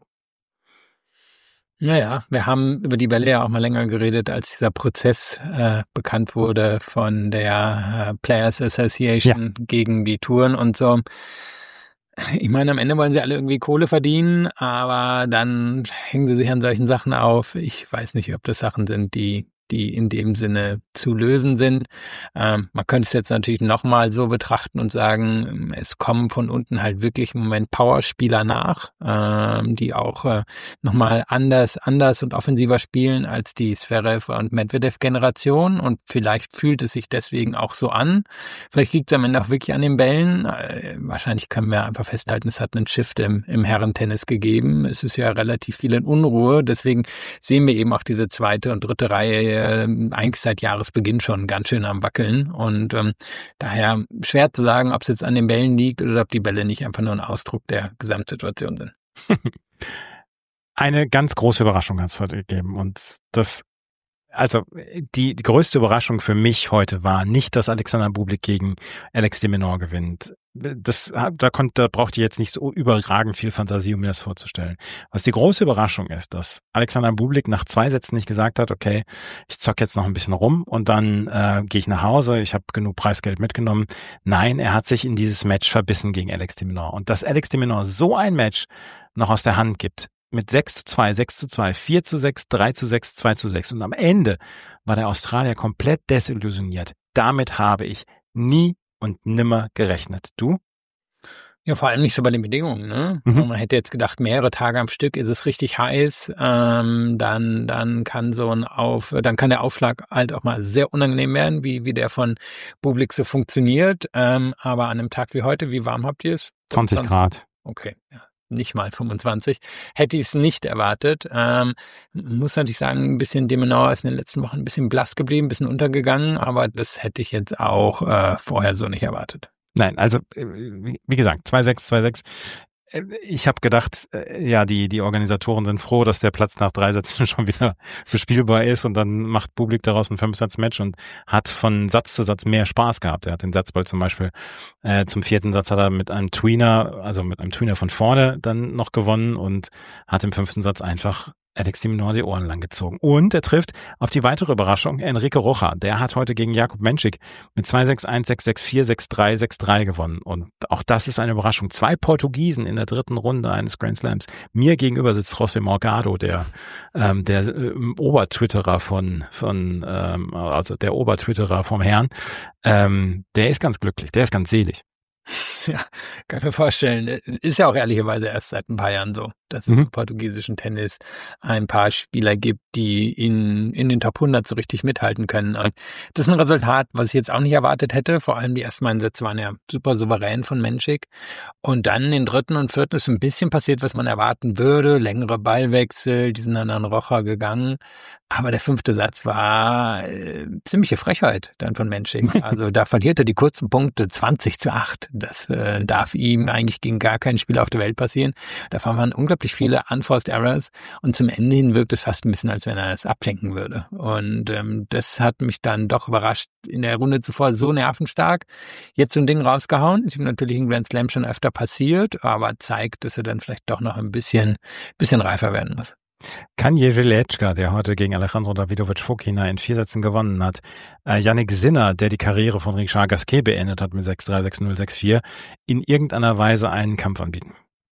Naja, wir haben über die Bälle ja auch mal länger geredet, als dieser Prozess äh, bekannt wurde von der äh, Players Association ja. gegen die Touren und so. Ich meine, am Ende wollen sie alle irgendwie Kohle verdienen, aber dann hängen sie sich an solchen Sachen auf. Ich weiß nicht, ob das Sachen sind, die die in dem Sinne zu lösen sind. Ähm, man könnte es jetzt natürlich nochmal so betrachten und sagen, es kommen von unten halt wirklich im Moment Powerspieler nach, ähm, die auch äh, nochmal anders, anders und offensiver spielen als die Zverev und Medvedev-Generation und vielleicht fühlt es sich deswegen auch so an. Vielleicht liegt es am Ende auch wirklich an den Bällen. Äh, wahrscheinlich können wir einfach festhalten, es hat einen Shift im, im Herrentennis gegeben. Es ist ja relativ viel in Unruhe, deswegen sehen wir eben auch diese zweite und dritte Reihe eigentlich seit Jahresbeginn schon ganz schön am Wackeln und ähm, daher schwer zu sagen, ob es jetzt an den Bällen liegt oder ob die Bälle nicht einfach nur ein Ausdruck der Gesamtsituation sind. Eine ganz große Überraschung hat es heute gegeben und das Also die, die größte Überraschung für mich heute war nicht, dass Alexander Bublik gegen Alex de Minaur gewinnt. Das, da, konnte, da braucht ihr jetzt nicht so überragend viel Fantasie, um mir das vorzustellen. Was die große Überraschung ist, dass Alexander Bublik nach zwei Sätzen nicht gesagt hat, okay, ich zock jetzt noch ein bisschen rum und dann äh, gehe ich nach Hause, ich habe genug Preisgeld mitgenommen. Nein, er hat sich in dieses Match verbissen gegen Alex de Minaur. Und dass Alex de Minaur so ein Match noch aus der Hand gibt, mit sechs zu zwei, sechs zu zwei, vier zu sechs, drei zu sechs, zwei zu sechs. Und am Ende war der Australier komplett desillusioniert. Damit habe ich nie und nimmer gerechnet. Du? Ja, vor allem nicht so bei den Bedingungen, ne? Mhm. Man hätte jetzt gedacht, mehrere Tage am Stück ist es richtig heiß, ähm, dann dann kann so ein Auf, dann kann der Aufschlag halt auch mal sehr unangenehm werden, wie wie der von Bublik so funktioniert. Ähm, aber an einem Tag wie heute, wie warm habt ihr es? zwanzig Grad. Okay, ja. Nicht mal fünfundzwanzig. Hätte ich es nicht erwartet. Ähm, muss natürlich sagen, ein bisschen De Minaur ist in den letzten Wochen ein bisschen blass geblieben, ein bisschen untergegangen, aber das hätte ich jetzt auch äh, vorher so nicht erwartet. Nein, also wie gesagt, zwei sechs, zwei sechs. Ich habe gedacht, ja, die die Organisatoren sind froh, dass der Platz nach drei Sätzen schon wieder bespielbar ist und dann macht Bublik daraus ein Fünf-Satz-Match und hat von Satz zu Satz mehr Spaß gehabt. Er hat den Satzball zum Beispiel äh, zum vierten Satz hat er mit einem Tweener, also mit einem Tweener von vorne dann noch gewonnen und hat im fünften Satz einfach Alex de Minaur die Ohren lang gezogen. Und er trifft auf die weitere Überraschung Enrique Rocha. Der hat heute gegen Jakub Menšík mit zwei sechs, eins sechs, sechs vier, sechs drei, sechs drei gewonnen. Und auch das ist eine Überraschung. Zwei Portugiesen in der dritten Runde eines Grand Slams. Mir gegenüber sitzt José Morgado, der ähm, der äh, Obertwitterer von von ähm, also der Obertwitterer vom Herrn. Ähm, der ist ganz glücklich, der ist ganz selig. Ja, kann ich mir vorstellen. Ist ja auch ehrlicherweise erst seit ein paar Jahren so, dass es Mhm. im portugiesischen Tennis ein paar Spieler gibt, die in, in den Top hundert so richtig mithalten können. Und das ist ein Resultat, was ich jetzt auch nicht erwartet hätte. Vor allem die ersten beiden Sätze waren ja super souverän von Menšík. Und dann den dritten und vierten ist ein bisschen passiert, was man erwarten würde. Längere Ballwechsel, die sind dann an Rocha gegangen. Aber der fünfte Satz war äh, ziemliche Frechheit dann von Menšík. Also da verliert er die kurzen Punkte zwanzig zu acht. Das äh, darf ihm eigentlich gegen gar keinen Spieler auf der Welt passieren. Da waren unglaublich viele Unforced Errors und zum Ende hin wirkt es fast ein bisschen, als wenn er es abschenken würde. Und ähm, das hat mich dann doch überrascht. In der Runde zuvor so nervenstark. Jetzt so ein Ding rausgehauen. Ist ihm natürlich in Grand Slam schon öfter passiert, aber zeigt, dass er dann vielleicht doch noch ein bisschen, bisschen reifer werden muss. Kann Jedrzejczyk, der heute gegen Alejandro Davidovich-Fokina in vier Sätzen gewonnen hat, äh, Jannik Sinner, der die Karriere von Richard Gasquet beendet hat mit sechs drei, sechs null, sechs vier, in irgendeiner Weise einen Kampf anbieten?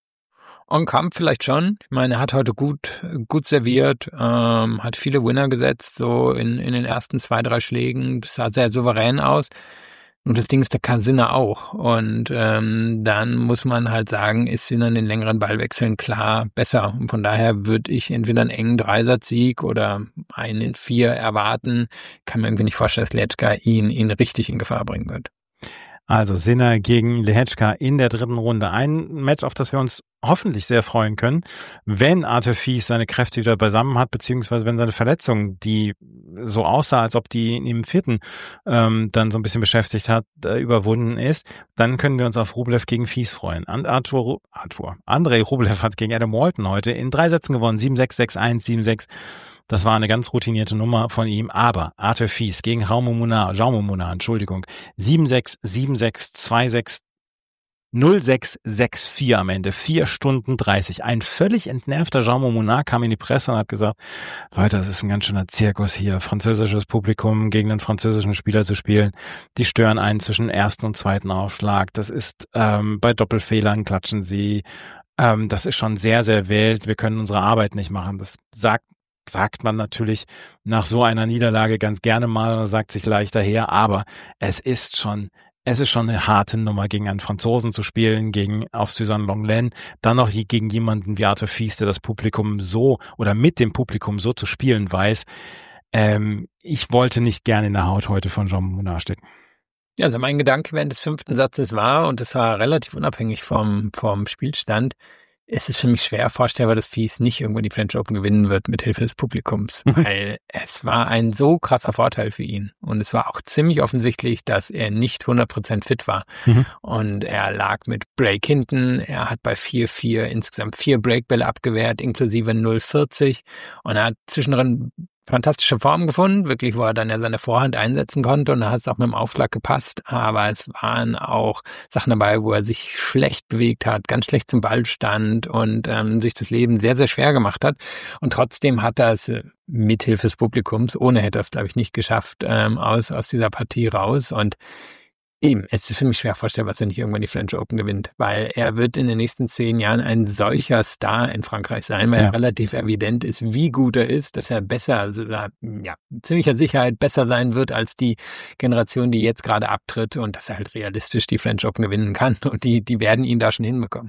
En Kampf vielleicht schon. Ich meine, er hat heute gut, gut serviert, ähm, hat viele Winner gesetzt, so in, in den ersten zwei, drei Schlägen. Das sah sehr souverän aus. Und das Ding ist, der kann Sinner auch. Und ähm, dann muss man halt sagen, ist Sinner in den längeren Ballwechseln klar besser. Und von daher würde ich entweder einen engen Dreisatzsieg oder einen in vier erwarten. Kann mir irgendwie nicht vorstellen, dass Lehečka ihn, ihn richtig in Gefahr bringen wird. Also Sinner gegen Lehečka in der dritten Runde. Ein Match, auf das wir uns hoffentlich sehr freuen können, wenn Arthur Fils seine Kräfte wieder beisammen hat, beziehungsweise wenn seine Verletzung, die so aussah, als ob die ihn im vierten ähm, dann so ein bisschen beschäftigt hat, äh, überwunden ist, dann können wir uns auf Rublev gegen Fils freuen. And Arthur, Arthur, Andrei Rublev hat gegen Adam Walton heute in drei Sätzen gewonnen, sieben sechs, sechs eins, sieben sechs. Das war eine ganz routinierte Nummer von ihm, aber Arthur Fils gegen Jaume Munar, Jaume Munar, Entschuldigung, sieben sechs, sieben sechs, zwei sechs, null sechs sechs vier am Ende, vier Stunden dreißig. Ein völlig entnervter Jaume Munar kam in die Presse und hat gesagt, Leute, das ist ein ganz schöner Zirkus hier, französisches Publikum gegen einen französischen Spieler zu spielen. Die stören einen zwischen ersten und zweiten Aufschlag. Das ist, ähm, bei Doppelfehlern klatschen sie. Ähm, das ist schon sehr, sehr wild. Wir können unsere Arbeit nicht machen. Das sagt sagt man natürlich nach so einer Niederlage ganz gerne mal oder sagt sich leichter her, aber es ist schon, es ist schon eine harte Nummer, gegen einen Franzosen zu spielen, gegen auf Suzanne Lenglen, dann noch gegen jemanden wie Arthur Fils, der das Publikum so oder mit dem Publikum so zu spielen weiß. Ähm, ich wollte nicht gerne in der Haut heute von Jaume Munar stecken. Ja, also mein Gedanke während des fünften Satzes war, und das war relativ unabhängig vom, vom Spielstand, es ist für mich schwer vorstellbar, dass Fils nicht irgendwann die French Open gewinnen wird mit Hilfe des Publikums, weil es war ein so krasser Vorteil für ihn. Und es war auch ziemlich offensichtlich, dass er nicht hundert Prozent fit war. Mhm. Und er lag mit Break hinten. Er hat bei vier vier insgesamt vier Breakbälle abgewehrt, inklusive null vierzig. Und er hat zwischendrin fantastische Form gefunden, wirklich, wo er dann ja seine Vorhand einsetzen konnte, und da hat es auch mit dem Aufschlag gepasst, aber es waren auch Sachen dabei, wo er sich schlecht bewegt hat, ganz schlecht zum Ball stand und ähm, sich das Leben sehr, sehr schwer gemacht hat, und trotzdem hat er es mit Hilfe des Publikums, ohne hätte er es, glaube ich, nicht geschafft, ähm, aus, aus dieser Partie raus. Und Eben, es ist für mich schwer vorstellbar, dass er nicht irgendwann die French Open gewinnt, weil er wird in den nächsten zehn Jahren ein solcher Star in Frankreich sein, weil Ja. er relativ evident ist, wie gut er ist, dass er besser, also, ja, ziemlicher Sicherheit besser sein wird als die Generation, die jetzt gerade abtritt und dass er halt realistisch die French Open gewinnen kann und die, die werden ihn da schon hinbekommen.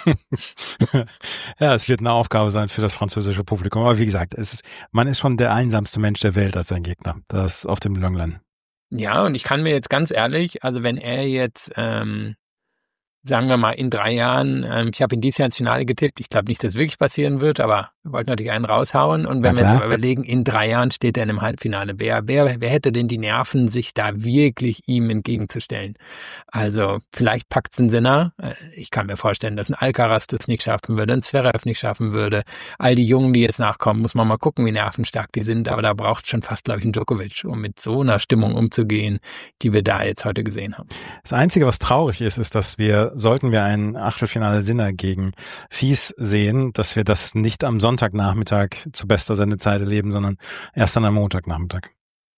Ja, es wird eine Aufgabe sein für das französische Publikum. Aber wie gesagt, es ist, man ist schon der einsamste Mensch der Welt als sein Gegner. Das auf dem Longland. Ja, und ich kann mir jetzt ganz ehrlich, also wenn er jetzt, ähm, sagen wir mal, in drei Jahren, ähm, ich habe ihn dieses Jahr ins Finale getippt, ich glaube nicht, dass es wirklich passieren wird, aber wir wollten natürlich einen raushauen. Und wenn Na wir jetzt klar. mal überlegen, in drei Jahren steht er in einem Halbfinale, wer, wer, wer hätte denn die Nerven, sich da wirklich ihm entgegenzustellen? Also vielleicht packt es ein Sinner. Äh, Ich kann mir vorstellen, dass ein Alcaraz das nicht schaffen würde, ein Zverev nicht schaffen würde. All die Jungen, die jetzt nachkommen, muss man mal gucken, wie nervenstark die sind. Aber da braucht es schon fast, glaube ich, einen Djokovic, um mit so einer Stimmung umzugehen, die wir da jetzt heute gesehen haben. Das Einzige, was traurig ist, ist, dass wir, sollten wir ein Achtelfinale Sinner gegen Fies sehen, dass wir das nicht am Sonntagnachmittag zu bester Sendezeit erleben, sondern erst dann am Montagnachmittag.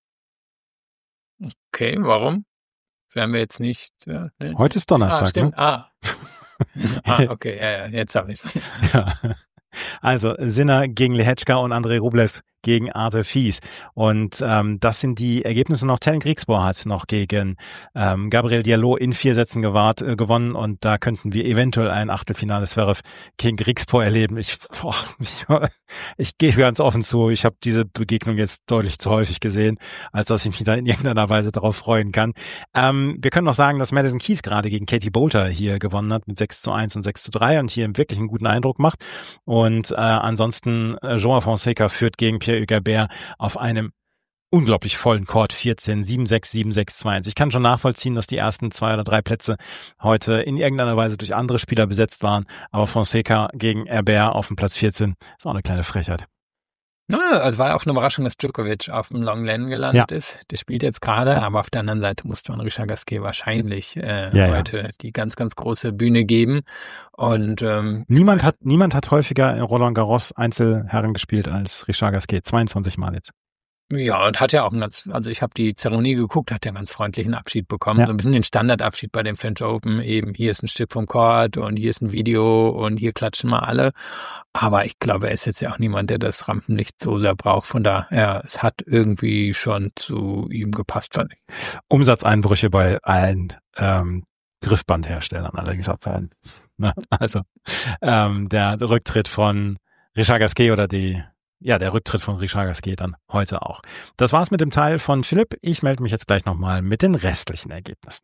Okay, warum? Werden wir jetzt nicht... Äh, ne? Heute ist Ah, Donnerstag, stimmt. ne? Ah. ah, okay, ja, ja, jetzt habe ich es. Ja. Also Sinner gegen Lehečka und Andrei Rublev gegen Arthur Fies. Und ähm, das sind die Ergebnisse noch. Tellen Griekspoor hat noch gegen ähm, Gabriel Diallo in vier Sätzen gewahrt, äh, gewonnen. Und da könnten wir eventuell ein Achtelfinale Zverev gegen Griekspoor erleben. Ich, boah, ich, ich gehe ganz offen zu. Ich habe diese Begegnung jetzt deutlich zu häufig gesehen, als dass ich mich da in irgendeiner Weise darauf freuen kann. Ähm, wir können noch sagen, dass Madison Keys gerade gegen Katie Boulter hier gewonnen hat mit sechs zu eins und sechs zu drei und hier wirklich einen guten Eindruck macht. Und äh, ansonsten äh, Joao Fonseca führt gegen Pierre Hugerbert auf einem unglaublich vollen Court vierzehn, sieben sechs, sieben sechs, zwei eins. Ich kann schon nachvollziehen, dass die ersten zwei oder drei Plätze heute in irgendeiner Weise durch andere Spieler besetzt waren, aber Fonseca gegen Herbert auf dem Platz vierzehn ist auch eine kleine Frechheit. Na, also war auch eine Überraschung, dass Djokovic auf dem Long Lane gelandet Ja. ist. Der spielt jetzt gerade, aber auf der anderen Seite musste man Richard Gasquet wahrscheinlich äh, Ja, ja. heute die ganz, ganz große Bühne geben. Und ähm, Niemand hat, niemand hat häufiger in Roland Garros Einzelherren gespielt als Richard Gasquet. zweiundzwanzig Mal jetzt. ja, und hat ja auch einen ganz, also ich habe die Zeremonie geguckt, hat ja einen ganz freundlichen Abschied bekommen. Ja. So ein bisschen den Standardabschied bei dem French Open. Eben, hier ist ein Stück vom Court und hier ist ein Video und hier klatschen mal alle. Aber ich glaube, er ist jetzt ja auch niemand, der das Rampenlicht so sehr braucht. Von daher, es hat irgendwie schon zu ihm gepasst, fand ich. Umsatzeinbrüche bei allen ähm, Griffbandherstellern allerdings abfallen. Ne? Also ähm, der Rücktritt von Richard Gasquet oder die Ja, der Rücktritt von Richard Gasquet dann heute auch. Das war's mit dem Teil von Philipp. Ich melde mich jetzt gleich nochmal mit den restlichen Ergebnissen.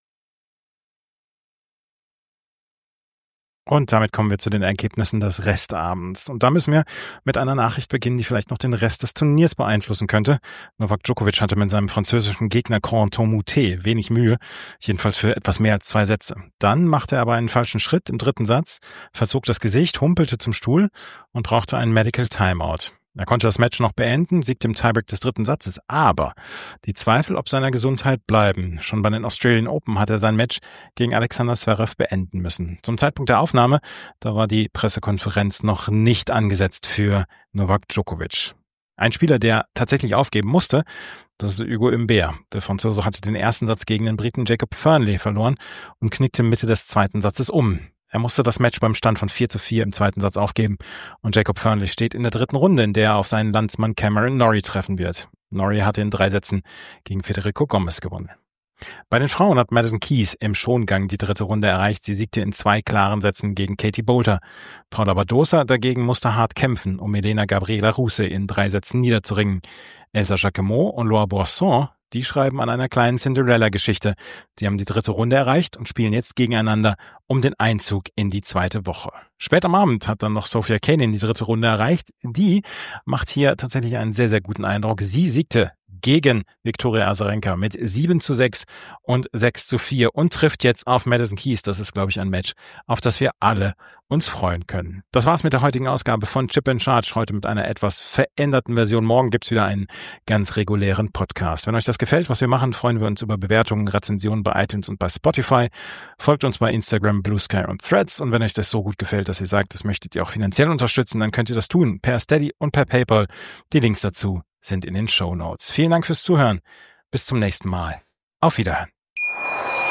Und damit kommen wir zu den Ergebnissen des Restabends. Und da müssen wir mit einer Nachricht beginnen, die vielleicht noch den Rest des Turniers beeinflussen könnte. Novak Djokovic hatte mit seinem französischen Gegner Corentin Moutet wenig Mühe, jedenfalls für etwas mehr als zwei Sätze. Dann machte er aber einen falschen Schritt im dritten Satz, verzog das Gesicht, humpelte zum Stuhl und brauchte einen Medical Timeout. Er konnte das Match noch beenden, siegte im Tiebreak des dritten Satzes, aber die Zweifel ob seiner Gesundheit bleiben. Schon bei den Australian Open hat er sein Match gegen Alexander Zverev beenden müssen. Zum Zeitpunkt der Aufnahme, da war die Pressekonferenz noch nicht angesetzt für Novak Djokovic. Ein Spieler, der tatsächlich aufgeben musste, das ist Hugo Humbert. Der Franzose hatte den ersten Satz gegen den Briten Jacob Fernley verloren und knickte Mitte des zweiten Satzes um. Er musste das Match beim Stand von vier zu vier im zweiten Satz aufgeben und Jacob Fernley steht in der dritten Runde, in der er auf seinen Landsmann Cameron Norrie treffen wird. Norrie hatte in drei Sätzen gegen Federico Gomez gewonnen. Bei den Frauen hat Madison Keys im Schongang die dritte Runde erreicht. Sie siegte in zwei klaren Sätzen gegen Katie Boulter. Paula Badosa dagegen musste hart kämpfen, um Elena Gabriela Ruse in drei Sätzen niederzuringen. Elsa Jacquemot und Laura Boisson, die schreiben an einer kleinen Cinderella-Geschichte. Sie haben die dritte Runde erreicht und spielen jetzt gegeneinander um den Einzug in die zweite Woche. Spät am Abend hat dann noch Sofia Kenin die dritte Runde erreicht. Die macht hier tatsächlich einen sehr, sehr guten Eindruck. Sie siegte gegen Viktoria Azarenka mit sieben zu sechs und sechs zu vier und trifft jetzt auf Madison Keys. Das ist, glaube ich, ein Match, auf das wir alle uns freuen können. Das war's mit der heutigen Ausgabe von Chip and Charge. Heute mit einer etwas veränderten Version. Morgen gibt's wieder einen ganz regulären Podcast. Wenn euch das gefällt, was wir machen, freuen wir uns über Bewertungen, Rezensionen bei iTunes und bei Spotify. Folgt uns bei Instagram, Blue Sky und Threads. Und wenn euch das so gut gefällt, dass ihr sagt, das möchtet ihr auch finanziell unterstützen, dann könnt ihr das tun per Steady und per PayPal. Die Links dazu sind in den Shownotes. Vielen Dank fürs Zuhören. Bis zum nächsten Mal. Auf Wiederhören.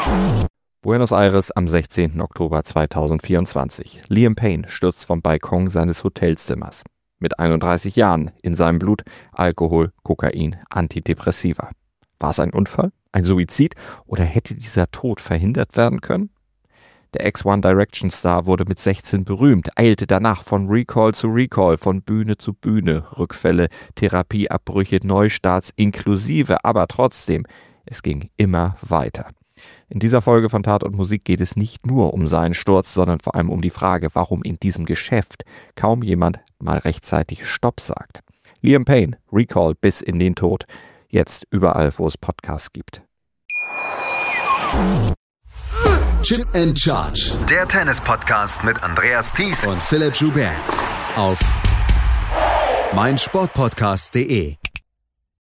Buenos Aires am sechzehnten Oktober zweitausendvierundzwanzig. Liam Payne stürzt vom Balkon seines Hotelzimmers. Mit einunddreißig Jahren, in seinem Blut Alkohol, Kokain, Antidepressiva. War es ein Unfall, ein Suizid oder hätte dieser Tod verhindert werden können? Der Ex-One Direction Star wurde mit sechzehn berühmt, eilte danach von Recall zu Recall, von Bühne zu Bühne, Rückfälle, Therapieabbrüche, Neustarts inklusive, aber trotzdem, es ging immer weiter. In dieser Folge von Tat und Musik geht es nicht nur um seinen Sturz, sondern vor allem um die Frage, warum in diesem Geschäft kaum jemand mal rechtzeitig Stopp sagt. Liam Payne, Recall bis in den Tod. Jetzt überall, wo es Podcasts gibt. Chip and Charge. Der Tennis-Podcast mit Andreas Thies und Philipp Joubert auf meinsportpodcast punkt de.